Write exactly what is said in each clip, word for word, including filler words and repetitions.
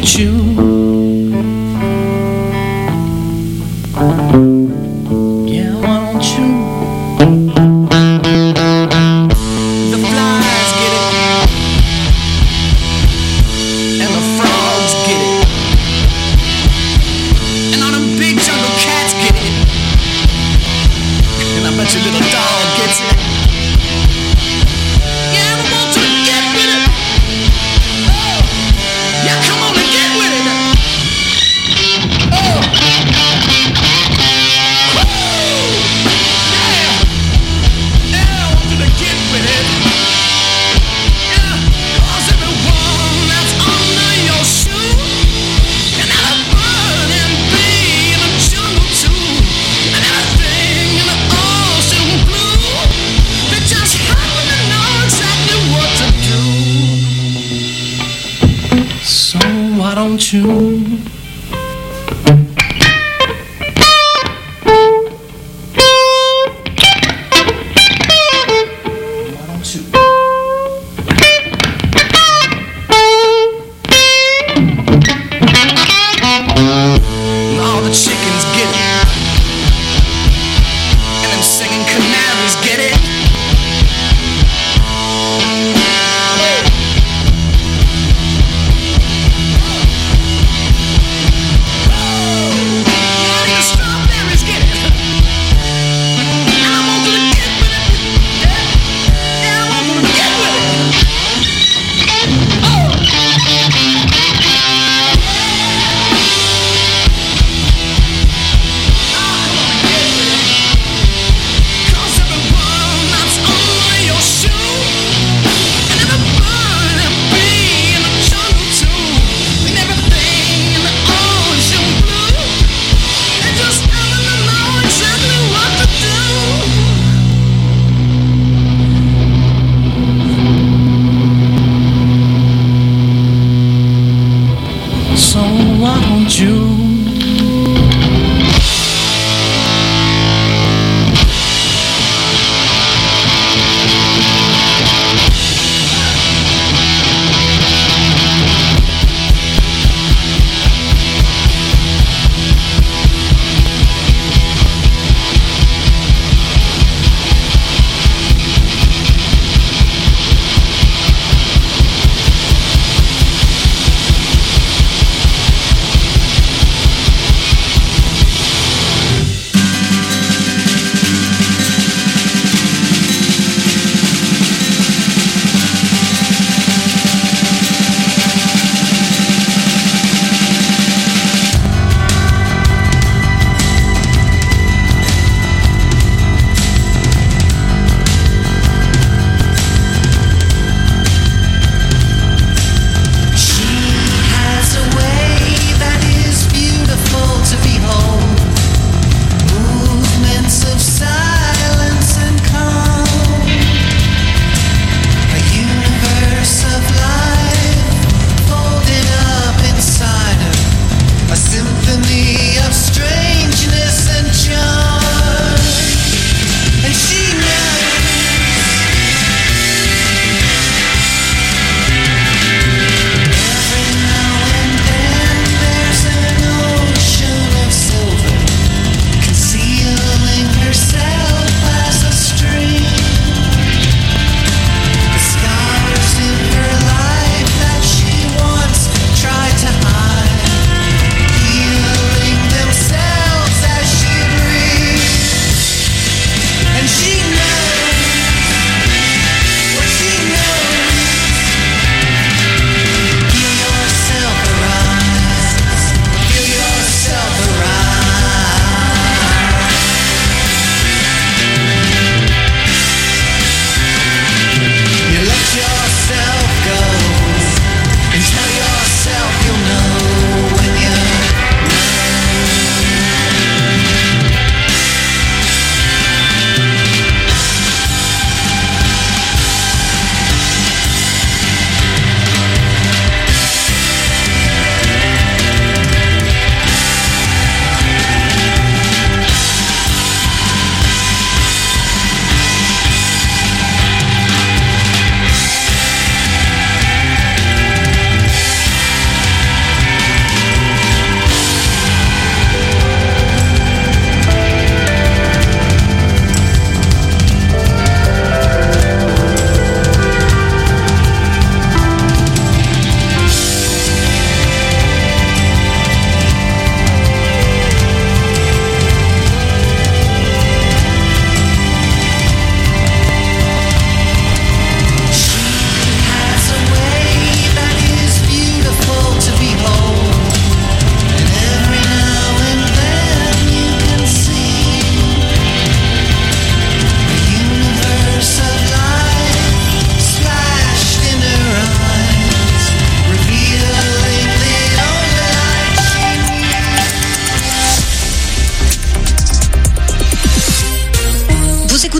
don't you? Yeah, why don't you? The flies get it, and the frogs get it, and all them big jungle cats get it, and I bet your little dog gets it. Yeah, I want you to get with it. Oh, yeah, come on and get with it. Oh, woo, yeah, yeah, I want you to get with it. Yeah, 'cause everyone that's under your shoe, and not a bird and bee in the jungle too, and everything in the ocean blue, they just happen to know exactly what to do. So why don't you? Why don't you? And all the chickens get it, and them singing canaries get it.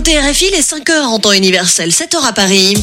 écoutez R F I, les cinq heures en temps universel, sept heures à Paris.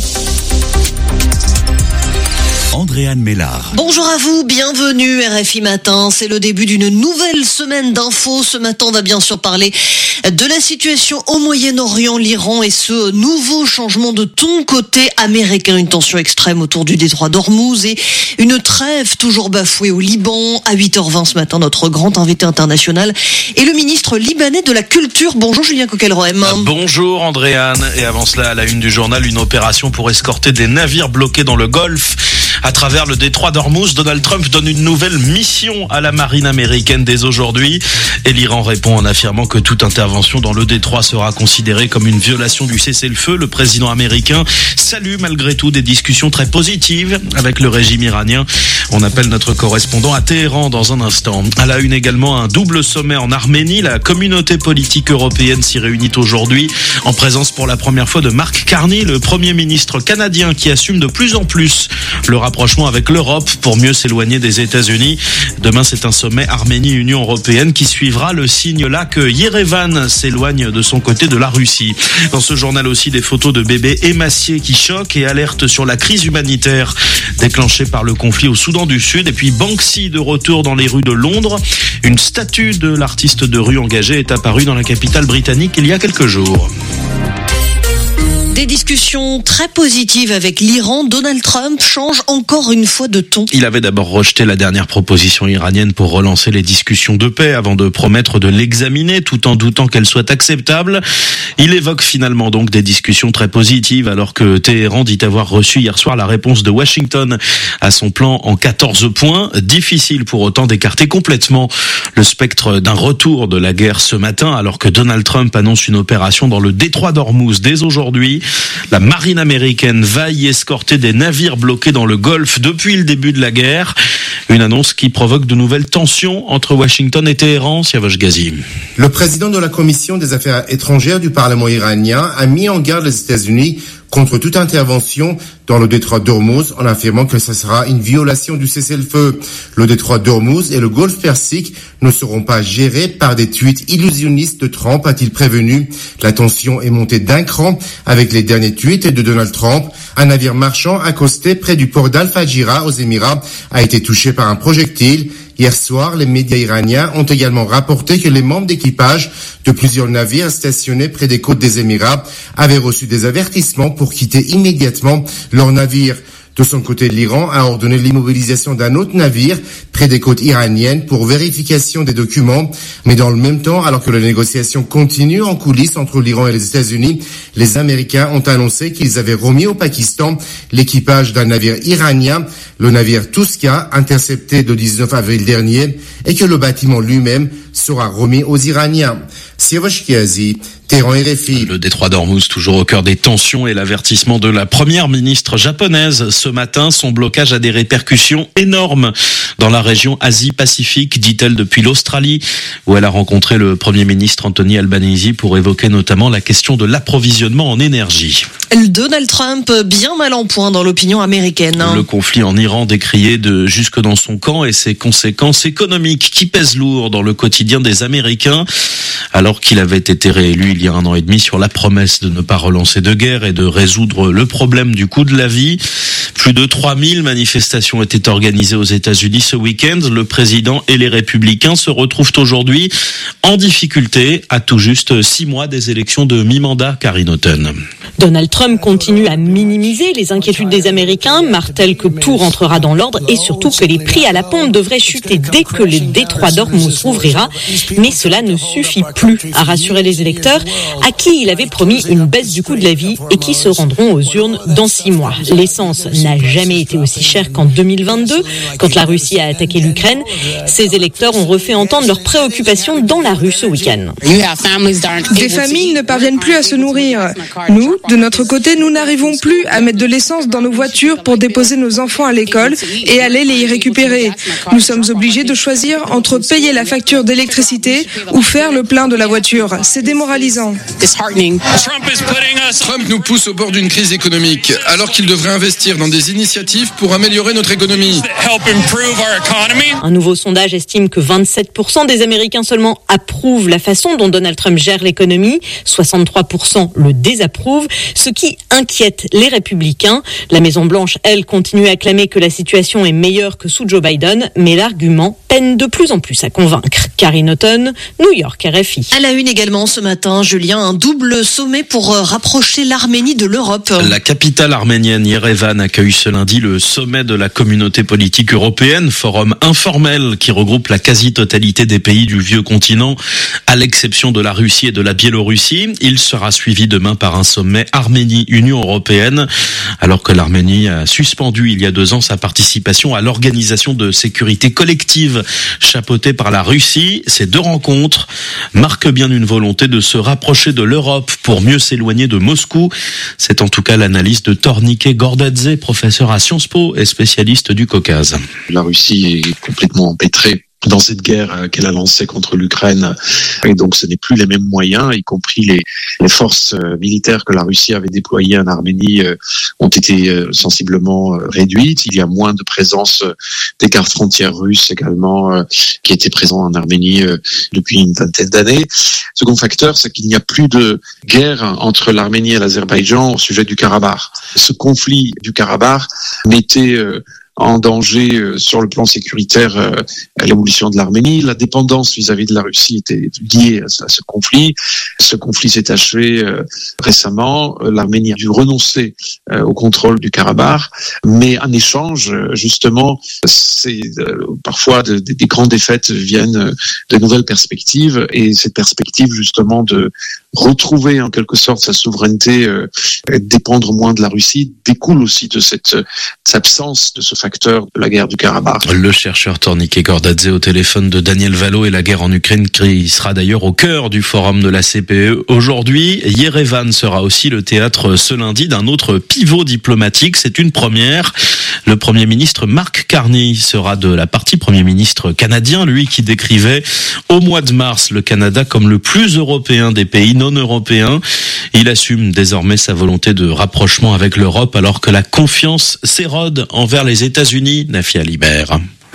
Andréane Mélard. Bonjour à vous, bienvenue R F I Matin. C'est le début d'une nouvelle semaine d'infos. Ce matin, on va bien sûr parler de la situation au Moyen-Orient, l'Iran et ce nouveau changement de ton côté américain. Une tension extrême autour du détroit d'Ormuz et une trêve toujours bafouée au Liban. À huit heures vingt ce matin, notre grand invité international est le ministre libanais de la Culture. Bonjour Julien Coquelroem. Ah, bonjour Andréane. Et avant cela, à la une du journal, une opération pour escorter des navires bloqués dans le Golfe. À travers le détroit d'Ormuz, Donald Trump donne une nouvelle mission à la marine américaine dès aujourd'hui. Et l'Iran répond en affirmant que toute intervention dans le détroit sera considérée comme une violation du cessez-le-feu. Le président américain salue malgré tout des discussions très positives avec le régime iranien. On appelle notre correspondant à Téhéran dans un instant. À la une également, un double sommet en Arménie. La communauté politique européenne s'y réunit aujourd'hui en présence pour la première fois de Mark Carney, le premier ministre canadien qui assume de plus en plus le rapprochement avec l'Europe pour mieux s'éloigner des États-Unis. Demain, c'est un sommet Arménie-Union européenne qui suivra le signe là que Yerevan s'éloigne de son côté de la Russie. Dans ce journal aussi, des photos de bébés émaciés qui choquent et alertent sur la crise humanitaire déclenchée par le conflit au Soudan du Sud. Et puis Banksy de retour dans les rues de Londres. Une statue de l'artiste de rue engagé est apparue dans la capitale britannique il y a quelques jours. Des discussions très positives avec l'Iran. Donald Trump change encore une fois de ton. Il avait d'abord rejeté la dernière proposition iranienne pour relancer les discussions de paix avant de promettre de l'examiner tout en doutant qu'elle soit acceptable. Il évoque finalement donc des discussions très positives alors que Téhéran dit avoir reçu hier soir la réponse de Washington à son plan en quatorze points. Difficile pour autant d'écarter complètement le spectre d'un retour de la guerre ce matin alors que Donald Trump annonce une opération dans le détroit d'Ormuz dès aujourd'hui. La marine américaine va y escorter des navires bloqués dans le Golfe depuis le début de la guerre. Une annonce qui provoque de nouvelles tensions entre Washington et Téhéran. Siavash Ghazi. Le président de la Commission des Affaires étrangères du Parlement iranien a mis en garde les États-Unis contre toute intervention dans le détroit d'Ormuz en affirmant que ce sera une violation du cessez-le-feu. Le détroit d'Ormuz et le Golfe Persique ne seront pas gérés par des tweets illusionnistes de Trump, a-t-il prévenu. La tension est montée d'un cran avec les derniers tweets de Donald Trump. Un navire marchand accosté près du port d'Al-Fajira aux Émirats a été touché par un projectile. Hier soir, les médias iraniens ont également rapporté que les membres d'équipage de plusieurs navires stationnés près des côtes des Émirats avaient reçu des avertissements pour quitter immédiatement leur navire. De son côté, l'Iran a ordonné l'immobilisation d'un autre navire près des côtes iraniennes pour vérification des documents. Mais dans le même temps, alors que les négociations continuent en coulisses entre l'Iran et les États-Unis, les Américains ont annoncé qu'ils avaient remis au Pakistan l'équipage d'un navire iranien, le navire Tuska, intercepté le dix-neuf avril dernier, et que le bâtiment lui-même sera remis aux Iraniens. Siavash Ghazi, Téhéran R F I. Le détroit d'Ormuz toujours au cœur des tensions et l'avertissement de la première ministre japonaise. Ce matin, son blocage a des répercussions énormes dans la région Asie-Pacifique, dit-elle depuis l'Australie, où elle a rencontré le premier ministre Anthony Albanese pour évoquer notamment la question de l'approvisionnement en énergie. Donald Trump bien mal en point dans l'opinion américaine. Le conflit en Iran décrié de jusque dans son camp et ses conséquences économiques qui pèsent lourd dans le quotidien des Américains. Alors qu'il avait été réélu il y a un an et demi sur la promesse de ne pas relancer de guerre et de résoudre le problème du coût de la vie. Plus de trois mille manifestations étaient organisées aux États-Unis ce week-end. Le président et les républicains se retrouvent aujourd'hui en difficulté à tout juste six mois des élections de mi-mandat. Karine Houghton. Donald Trump continue à minimiser les inquiétudes des Américains, martèle que tout rentrera dans l'ordre et surtout que les prix à la pompe devraient chuter dès que le détroit d'Ormuz rouvrira. Mais cela ne suffit plus à rassurer les électeurs à qui il avait promis une baisse du coût de la vie et qui se rendront aux urnes dans six mois. L'essence n'a jamais été aussi chère qu'en deux mille vingt-deux, quand la Russie a attaqué l'Ukraine. Ces électeurs ont refait entendre leurs préoccupations dans la rue ce week-end. Des familles ne parviennent plus à se nourrir. Nous, De notre côté, nous n'arrivons plus à mettre de l'essence dans nos voitures pour déposer nos enfants à l'école et aller les y récupérer. Nous sommes obligés de choisir entre payer la facture d'électricité ou faire le plein de la voiture. C'est démoralisant. Trump nous pousse au bord d'une crise économique, alors qu'il devrait investir dans des initiatives pour améliorer notre économie. Un nouveau sondage estime que vingt-sept pour cent des Américains seulement approuvent la façon dont Donald Trump gère l'économie, soixante-trois pour cent le désapprouvent, ce qui inquiète les républicains. La Maison-Blanche, elle, continue à clamer que la situation est meilleure que sous Joe Biden, mais l'argument peine de plus en plus à convaincre. Karine Houghton, New York, R F I. À la une également ce matin, Julien, un double sommet pour rapprocher l'Arménie de l'Europe. La capitale arménienne, Yerevan, accueille ce lundi le sommet de la communauté politique européenne, forum informel qui regroupe la quasi-totalité des pays du vieux continent, à l'exception de la Russie et de la Biélorussie. Il sera suivi demain par un sommet Arménie-Union européenne, alors que l'Arménie a suspendu il y a deux ans sa participation à l'organisation de sécurité collective chapeautée par la Russie. Ces deux rencontres marquent bien une volonté de se rapprocher de l'Europe pour mieux s'éloigner de Moscou. C'est en tout cas l'analyse de Tornike Gordadze, professeur à Sciences Po et spécialiste du Caucase. La Russie est complètement empêtrée dans cette guerre qu'elle a lancée contre l'Ukraine. Et donc ce n'est plus les mêmes moyens, y compris les, les forces militaires que la Russie avait déployées en Arménie euh, ont été euh, sensiblement euh, réduites. Il y a moins de présence euh, des gardes frontières russes également euh, qui étaient présents en Arménie euh, depuis une vingtaine d'années. Second facteur, c'est qu'il n'y a plus de guerre entre l'Arménie et l'Azerbaïdjan au sujet du Karabakh. Ce conflit du Karabakh mettait euh, en danger euh, sur le plan sécuritaire euh, l'évolution de l'Arménie. La dépendance vis-à-vis de la Russie était liée à, à ce conflit. Ce conflit s'est achevé euh, récemment. L'Arménie a dû renoncer euh, au contrôle du Karabakh, mais en échange, justement, c'est euh, parfois de, de, des grandes défaites viennent euh, de nouvelles perspectives, et cette perspective justement de retrouver en quelque sorte sa souveraineté, euh, dépendre moins de la Russie, découle aussi de cette, de cette absence de ce facteur de la guerre du Karabakh. Le chercheur Tornike Gordadze au téléphone de Daniel Valo, et la guerre en Ukraine qui sera d'ailleurs au cœur du forum de la C P E aujourd'hui. Yerevan sera aussi le théâtre ce lundi d'un autre pivot diplomatique. C'est une première. Le Premier ministre Mark Carney sera de la partie Premier ministre canadien, lui qui décrivait au mois de mars le Canada comme le plus européen des pays non européens. Il assume désormais sa volonté de rapprochement avec l'Europe alors que la confiance s'érode envers les États-Unis. Nafia Libert.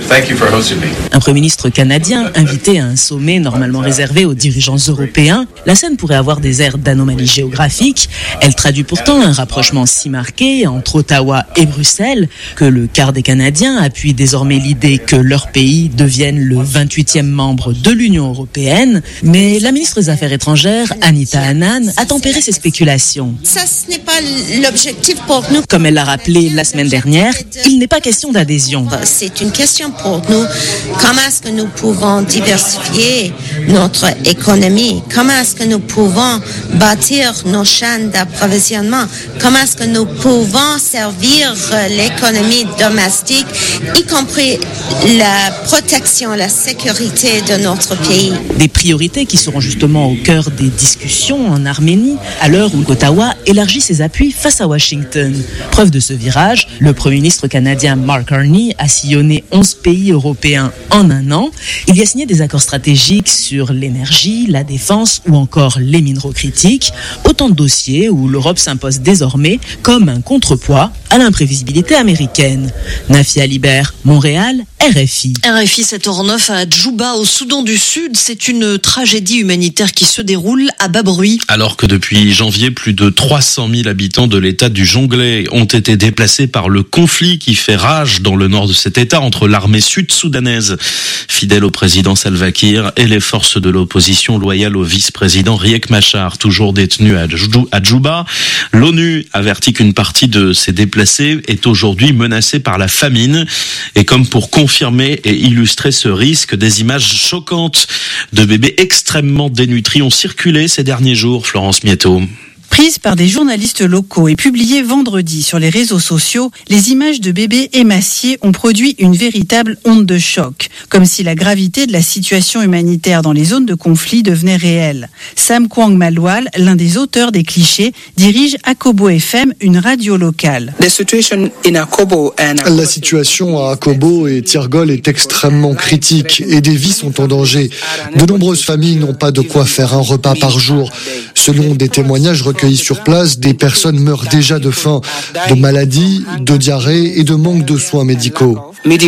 Un Premier ministre canadien invité à un sommet normalement réservé aux dirigeants européens, la scène pourrait avoir des airs d'anomalie géographique. Elle traduit pourtant un rapprochement si marqué entre Ottawa et Bruxelles que le quart des Canadiens appuient désormais l'idée que leur pays devienne le vingt-huitième membre de l'Union européenne. Mais la ministre des Affaires étrangères, Anita Anand, a tempéré ses spéculations. Ça, ce n'est pas l'objectif pour nous. Comme elle l'a rappelé la semaine dernière, il n'est pas question d'adhésion. C'est une question pour nous. Comment est-ce que nous pouvons diversifier notre économie? Comment est-ce que nous pouvons bâtir nos chaînes d'approvisionnement? Comment est-ce que nous pouvons servir l'économie domestique, y compris la protection, la sécurité de notre pays? Des priorités qui seront justement au cœur des discussions en Arménie, à l'heure où Ottawa élargit ses appuis face à Washington. Preuve de ce virage, le Premier ministre canadien Mark Carney a sillonné onze pays européens en un an. Il y a signé des accords stratégiques sur l'énergie, la défense ou encore les minerais critiques. Autant de dossiers où l'Europe s'impose désormais comme un contrepoids à l'imprévisibilité américaine. Nafia Libert, Montréal, R F I. R F I sept heures neuf à Djouba, au Soudan du Sud. C'est une tragédie humanitaire qui se déroule à bas bruit. Alors que depuis janvier, plus de trois cent mille habitants de l'état du Jonglei ont été déplacés par le conflit qui fait rage dans le nord de cet état entre l'armée sud-soudanaise, fidèle au président Salva Kiir, et les forces de l'opposition loyales au vice-président Riek Machar, toujours détenu à Djouba. L'ONU avertit qu'une partie de ces déplacés est aujourd'hui menacée par la famine. Et comme pour confirmer et illustrer ce risque, des images choquantes de bébés extrêmement dénutris ont circulé ces derniers jours. Florence Mietto. Prises par des journalistes locaux et publiées vendredi sur les réseaux sociaux, les images de bébés émaciés ont produit une véritable onde de choc, comme si la gravité de la situation humanitaire dans les zones de conflit devenait réelle. Sam Kwang Malwal, l'un des auteurs des clichés, dirige Akobo F M, une radio locale. La situation à Akobo et Tirgol est extrêmement critique et des vies sont en danger. De nombreuses familles n'ont pas de quoi faire un repas par jour. Selon des témoignages recueillis sur place, des personnes meurent déjà de faim, de maladies, de diarrhée et de manque de soins médicaux.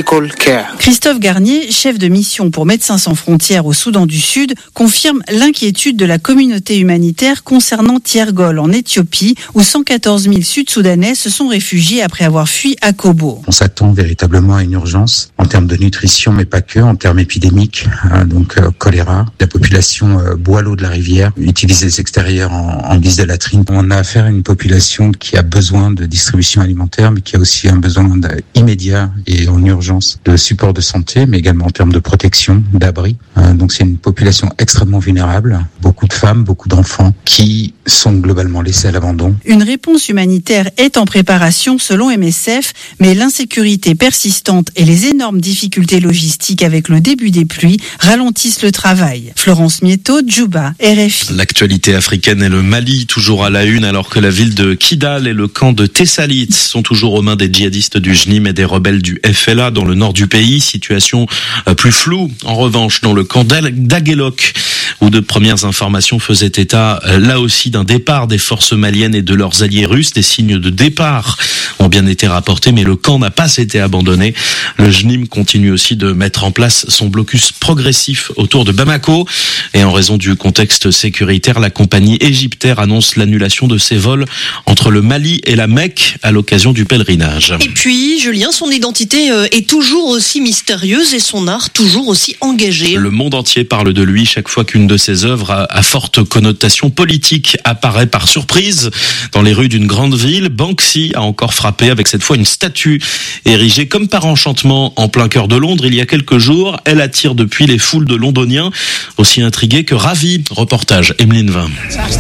Christophe Garnier, chef de mission pour Médecins sans frontières au Soudan du Sud, confirme l'inquiétude de la communauté humanitaire concernant Tirgol en Éthiopie, où cent quatorze mille Sud-Soudanais se sont réfugiés après avoir fui Akobo. On s'attend véritablement à une urgence en termes de nutrition, mais pas que, en termes épidémiques, hein, donc euh, choléra. La population euh, boit l'eau de la rivière, utilise les extérieurs en, en guise de latrine. On a affaire à une population qui a besoin de distribution alimentaire, mais qui a aussi un besoin immédiat et en urgence de support de santé, mais également en termes de protection, d'abri. Euh, donc c'est une population extrêmement vulnérable, beaucoup de femmes, beaucoup d'enfants qui sont globalement laissés à l'abandon. Une réponse humanitaire est en préparation selon M S F, mais l'insécurité persistante et les énormes difficultés logistiques avec le début des pluies ralentissent le travail. Florence Mietto, Djouba, R F I. L'actualité africaine et le Mali, toujours à la une, alors que la ville de Kidal et le camp de Tessalit sont toujours aux mains des djihadistes du J N I M et des rebelles du F L A dans le nord du pays. Situation plus floue, en revanche, dans le camp d'Aguelok, où de premières informations faisaient état, là aussi, d'un départ des forces maliennes et de leurs alliés russes. Des signes de départ ont bien été rapportés, mais le camp n'a pas été abandonné. Le J N I M continue aussi de mettre en place son blocus progressif autour de Bamako. Et en raison du contexte sécuritaire, la compagnie égyptaire annonce l'annulation de ses vols entre le Mali et la Mecque à l'occasion du pèlerinage. Et puis, Julien, son identité est toujours aussi mystérieuse et son art toujours aussi engagé. Le monde entier parle de lui chaque fois qu'une de ses œuvres à, à forte connotation politique apparaît par surprise dans les rues d'une grande ville. Banksy a encore frappé avec cette fois une statue érigée comme par enchantement en plein cœur de Londres il y a quelques jours. Elle attire depuis les foules de Londoniens aussi intrigués que ravis. Reportage Emeline Vin.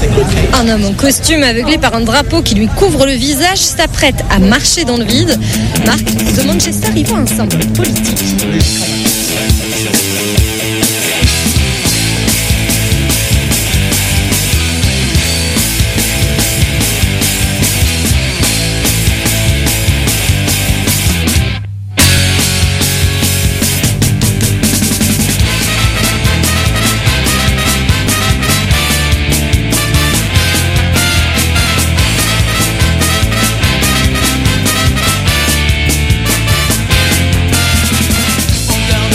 Un homme en costume aveuglé par un drapeau qui lui couvre le visage s'apprête à marcher dans le vide. Marc de Manchester y voit un symbole politique. Down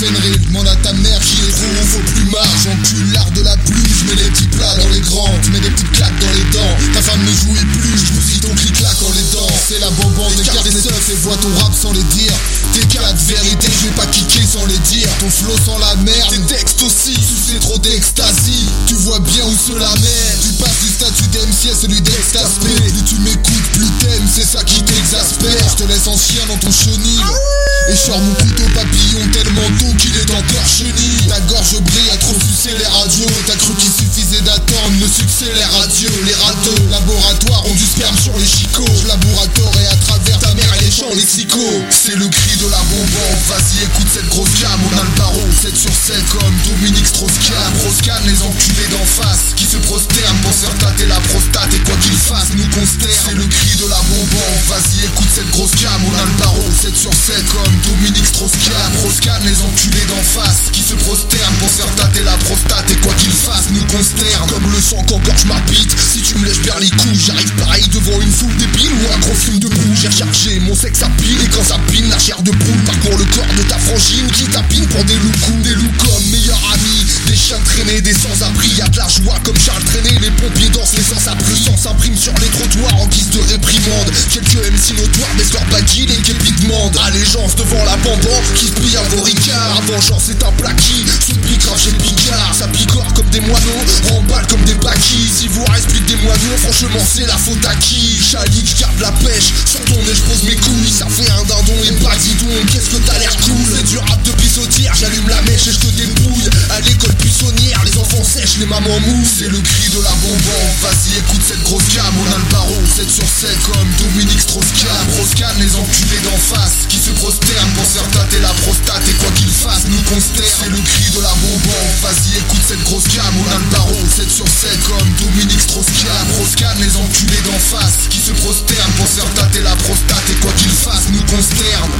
fainerai, demande à ta mère qui est trop haut, faut plus marre. J'encule l'art de la plume, je mets les petits plats dans les grands, tu mets des petites claques dans les dents. Ta femme ne jouit plus, je bousille ton clic-clac en les dents. C'est la bonbonne, écarte des seufs et vois ton rap sans les dire. Tes cas de vérité, je vais pas kicker sans les dire. Ton flow sans la merde, tes textes aussi, c'est trop d'extasie. Tu vois bien où cela mène. Tu passes du statut d'M C à celui d'extaspé. Plus tu m'écoutes, plus t'aimes, c'est ça qui t'exaspère. Je te laisse en chien dans ton chenil et je sors mon couteau papillon tellement tôt qu'il est encore chenille. Ta gorge brille à trop sucer les radios. T'as cru qu'il suffisait d'attendre le succès, les radieux, les râteux. Laboratoires ont du sperme sur les chicots. Je laboure à tort et à travers ta mère et les champs lexicaux. C'est le cri de la bonbonne. Vas-y écoute cette grosse cam, on a le barreau sept sur sept comme Dominique Strauss-Kahn. Roscan les enculés d'en face qui se prosternent pour se faire tâter la prostate. Et quoi qu'ils fassent nous consternent. C'est le cri de la bonbonne. Vas-y écoute cette grosse cam, on a le barreau sept sur sept comme Dominique Strauss-Kahn. Roscan les enculés d'en face qui se prosternent pour se faire tâter la prostate. Et quoi qu'ils fassent nous consternent. Comme le sang qu'engorge ma bite, si tu me lèches bien les couilles, j'arrive pareil devant une foule débiles ou un gros film de boue. J'ai rechargé mon sexe à pile et quand ça pine, la chair de poule parcourt le corps de ta frangine qui tapine pour des loups. Des loups comme meilleurs amis, des chiens traînés, des sans-abri. Y'a de la joie comme Charles Traîné, les pompiers dansent, les sans-abri. Sans s'imprime sur les trottoirs en guise de réprimande. Quelques M C notoires baissent leur baggy, les képis demandent allégeance devant la bamban qui se plie un ricard. Vengeance c'est un plaquis, sous pique grave chez Picard. Ça picore comme des moineaux, remballe comme des baquis. Si vous reste plus que des moineaux, franchement c'est la faute à qui? Chalik, j'garde la pêche, sur ton nez j'pose mes couilles. Ça fait un dindon et pas dis donc, qu'est-ce que t'as l'air cool. C'est du rap de pissotière, j'allume la mèche et je te débrouille. À l'école buissonnière, les enfants sèchent, les mamans mouillent. C'est le cri de la bonbonne, vas-y écoute cette grosse cam. On a le barreau sept sur sept comme Dominique Strauss-Kahn. Roscan les enculés d'en face qui se prosternent pour se faire tâter la prostate. Et quoi qu'ils fassent nous consternent. C'est le cri de la bonbonne, vas-y écoute cette grosse cam. On a le barreau sept sur sept comme Dominique Strauss-Kahn. Roscan les enculés d'en face qui se prosternent pour se faire tâter la prostate. Et quoi qu'ils fassent nous consternent.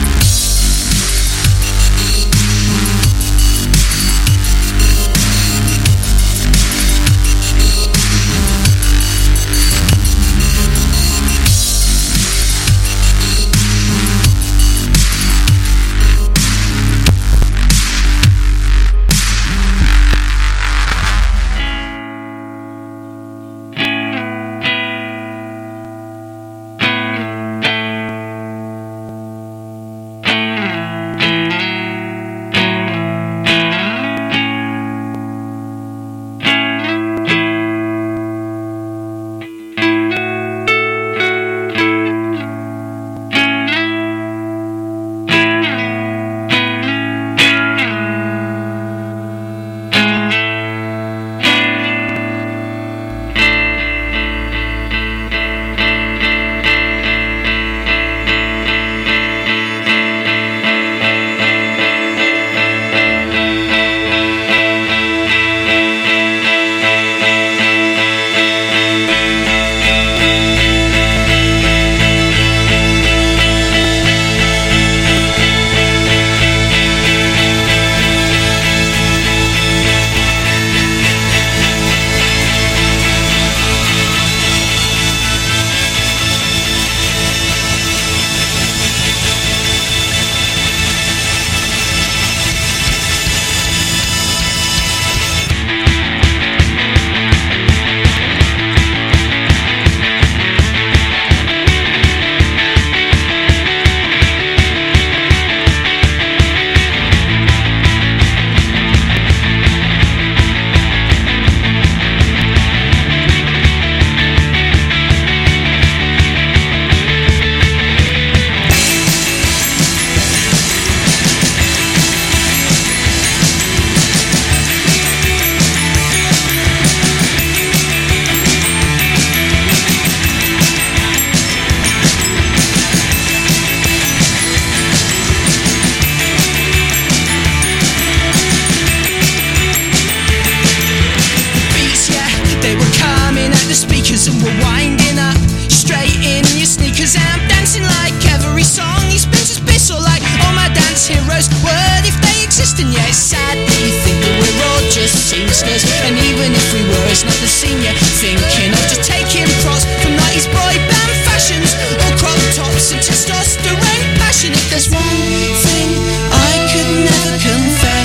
And even if we were, it's not the senior thinking of just taking pros from nineties boy band fashions or crop tops and testosterone passion. If there's one thing I could never confess,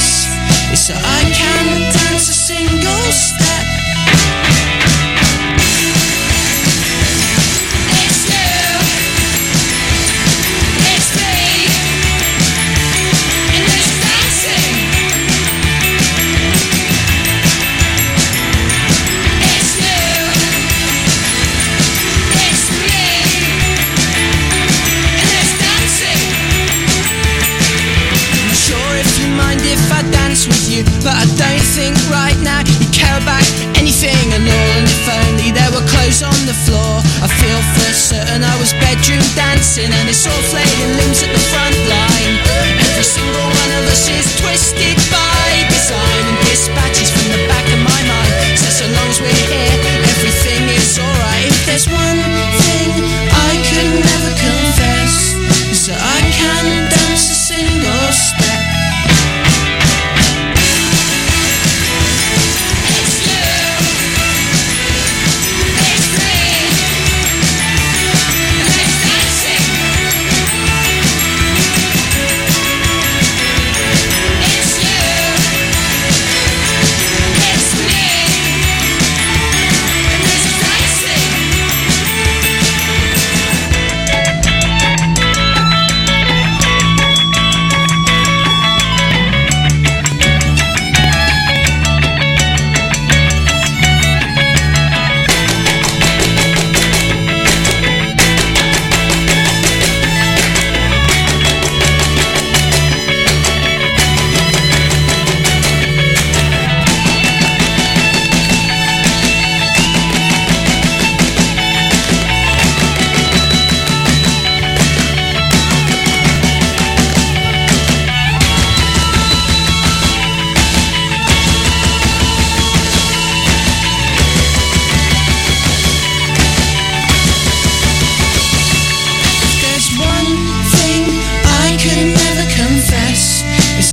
and it's so flaky.